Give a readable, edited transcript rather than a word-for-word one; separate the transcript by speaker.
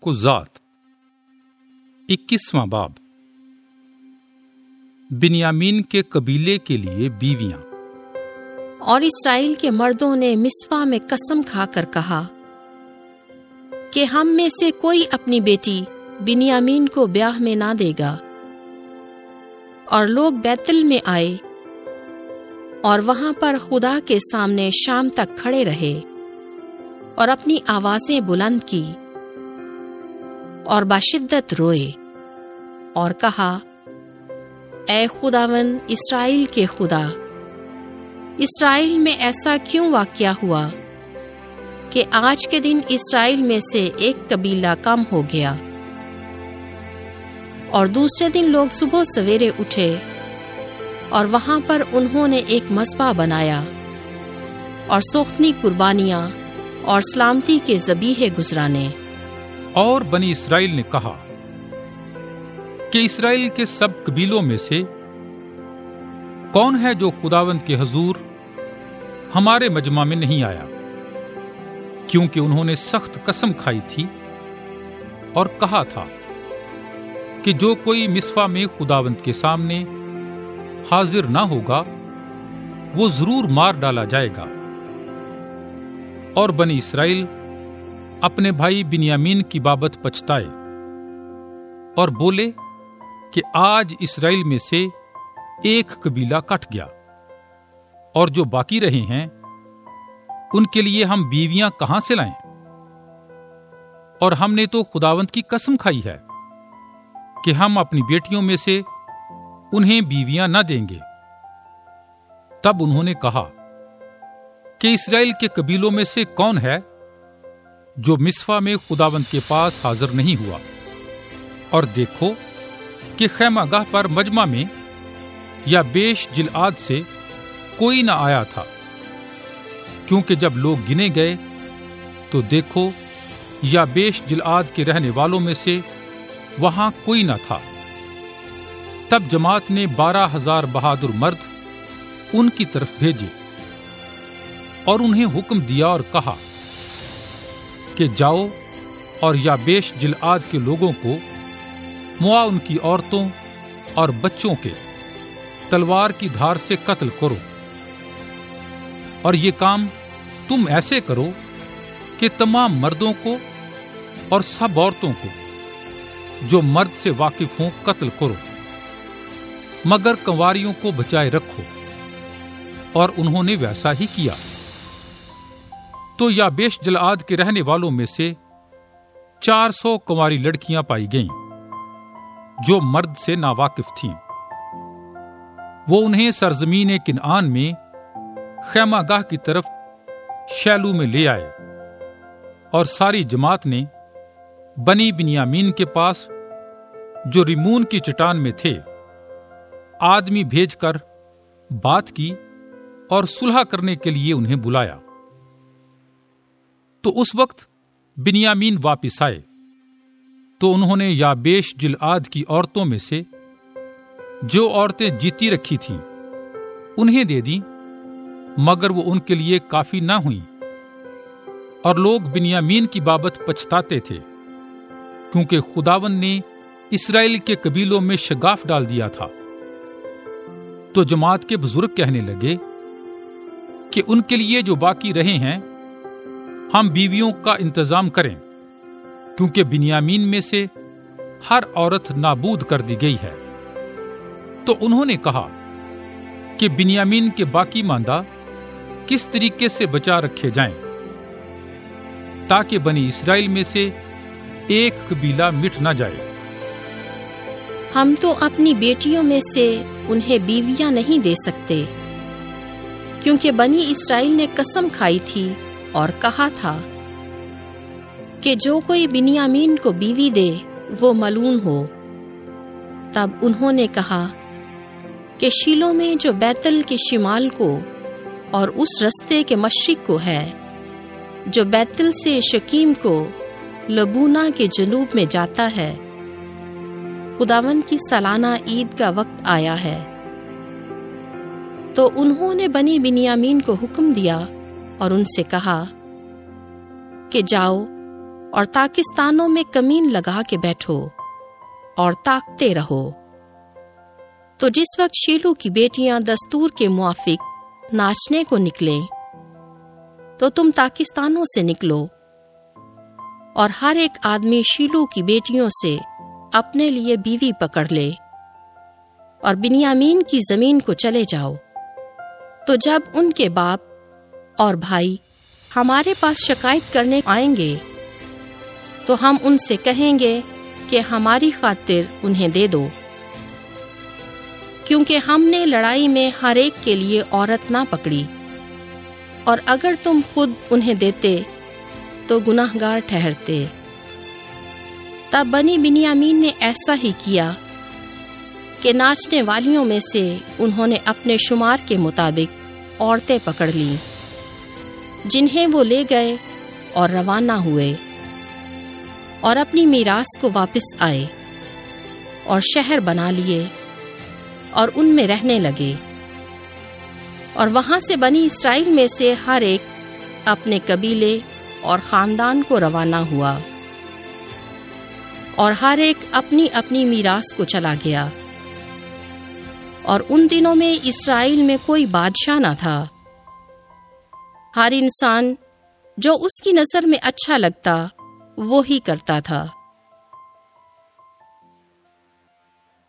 Speaker 1: कुज़ात 21वां बाब। बिन्यामीन के कबीले के लिए बीवियां।
Speaker 2: और इस्राएल के मर्दों ने मिस्पा में कसम खाकर कहा कि हम में से कोई अपनी बेटी बिन्यामीन को ब्याह में ना देगा। और लोग बैतल में आए और वहां पर खुदा के सामने शाम तक खड़े रहे और अपनी आवाजें बुलंद की और बाशिद्दत रोए और कहा, ऐ खुदावन इस्राएल के खुदा, इस्राएल में ऐसा क्यों वाक़या हुआ कि आज के दिन इस्राएल में से एक कबीला कम हो गया। और दूसरे दिन लोग सुबह सवेरे उठे और वहां पर उन्होंने एक मस्बा बनाया और सोख्तनी कुर्बानियां और सलामती के ज़बीहे गुजराने।
Speaker 1: और बनी इस्राएल ने कहा कि इस्राएल के सब कबीलों में से कौन है जो खुदावंद के हजूर हमारे मजमा में नहीं आया, क्योंकि उन्होंने सख्त कसम खाई थी और कहा था कि जो कोई मिस्फा में खुदावंद के सामने हाजिर ना होगा वो जरूर मार डाला जाएगा। और बनी इस्राएल अपने भाई बिन्यामीन की बाबत पछताए और बोले कि आज इस्राएल में से एक कबीला कट गया, और जो बाकी रहे हैं उनके लिए हम बीवियां कहां से लाएं? और हमने तो खुदावंद की कसम खाई है कि हम अपनी बेटियों में से उन्हें बीवियां न देंगे। तब उन्होंने कहा कि इस्राएल के कबीलों में से कौन है जो मिस्फा में खुदावंद के पास हाजिर नहीं हुआ। और देखो कि खैमागाह पर मजमा में या बेश जिलआद से कोई न आया था, क्योंकि जब लोग गिने गए तो देखो या बेश जिलआद के रहने वालों में से वहां कोई न था। तब जमात ने 12,000 बहादुर मर्द उनकी तरफ भेजे और उन्हें हुक्म दिया और कहा कि जाओ और याबेश जिलआद के लोगों को मुआ उनकी औरतों और बच्चों के तलवार की धार से कत्ल करो। और ये काम तुम ऐसे करो कि तमाम मर्दों को और सब औरतों को जो मर्द से वाकिफ हों कत्ल करो, मगर कंवारियों को बचाए रखो। और उन्होंने वैसा ही किया। तो याबेश जिलआद के रहने वालों में से 400 कुंवारी लड़कियां पाई गईं जो मर्द से नावाकिफ थीं। वो उन्हें सरजमीन किनआन में खैमागाह की तरफ शैलू में ले आए। और सारी जमात ने बनी बिन्यामीन के पास जो रिमून की चट्टान में थे आदमी भेजकर बात की और सुलह करने के लिए उन्हें बुलाया। तो उस वक्त बिन्यामीन वापिस आए तो उन्होंने याबेश जिलआद की औरतों में से जो औरतें जीती रखी थीं उन्हें दे दी, मगर वो उनके लिए काफी ना हुई। और लोग बिन्यामीन की बाबत पछताते थे, क्योंकि खुदावन ने इस्राएल के कबीलों में शगाफ डाल दिया था। तो जमात के बुजुर्ग कहने लगे कि उनके लिए जो बाकी रहे हैं हम बीवियों का इंतजाम करें, क्योंकि बिन्यामीन में से हर औरत नाबूद कर दी गई है। तो उन्होंने कहा कि बिन्यामीन के बाकी मांदा किस तरीके से बचा रखे जाएं, ताकि बनी इस्राएल में से एक कबीला मिट ना जाए।
Speaker 2: हम तो अपनी बेटियों में से उन्हें बीवियां नहीं दे सकते, क्योंकि बनी इस्राएल ने कसम खाई थी और कहा था कि जो कोई बिन्यामीन को बीवी दे वो मलून हो। तब उन्होंने कहा कि शीलो में जो बैतल के शिमाल को और उस रस्ते के मशरिक को है, जो बैतल से शकीम को लबूना के जनूब में जाता है, खुदावंद की सालाना ईद का वक्त आया है। तो उन्होंने बनी बिन्यामीन को हुक्म दिया और उनसे कहा कि जाओ اور تاکستانوں میں کمین لگا کے بیٹھو اور تاکتے رہو۔ تو جس وقت شیلو کی بیٹیاں دستور کے موافق ناچنے کو نکلیں تو تم تاکستانوں سے نکلو اور ہر ایک آدمی شیلو کی بیٹیوں سے اپنے لیے بیوی پکڑ لے اور بنیامین کی زمین کو چلے جاؤ۔ تو جب ان کے باپ اور بھائی ہمارے پاس شکایت کرنے آئیں گے تو ہم ان سے کہیں گے کہ ہماری خاطر انہیں دے دو، کیونکہ ہم نے لڑائی میں ہر ایک کے لیے عورت نہ پکڑی، اور اگر تم خود انہیں دیتے تو گناہگار ٹھہرتے۔ تب بنی بنیامین نے ایسا ہی کیا کہ ناچنے والیوں میں سے انہوں نے اپنے شمار کے مطابق عورتیں پکڑ لیں، جنہیں وہ لے گئے اور روانہ ہوئے اور اپنی میراث کو واپس آئے اور شہر بنا لیے اور ان میں رہنے لگے۔ اور وہاں سے بنی اسرائیل میں سے ہر ایک اپنے قبیلے اور خاندان کو روانہ ہوا، اور ہر ایک اپنی اپنی میراث کو چلا گیا۔ اور ان دنوں میں اسرائیل میں کوئی بادشاہ نہ تھا، ہر انسان جو اس کی نظر میں اچھا لگتا وہی کرتا تھا۔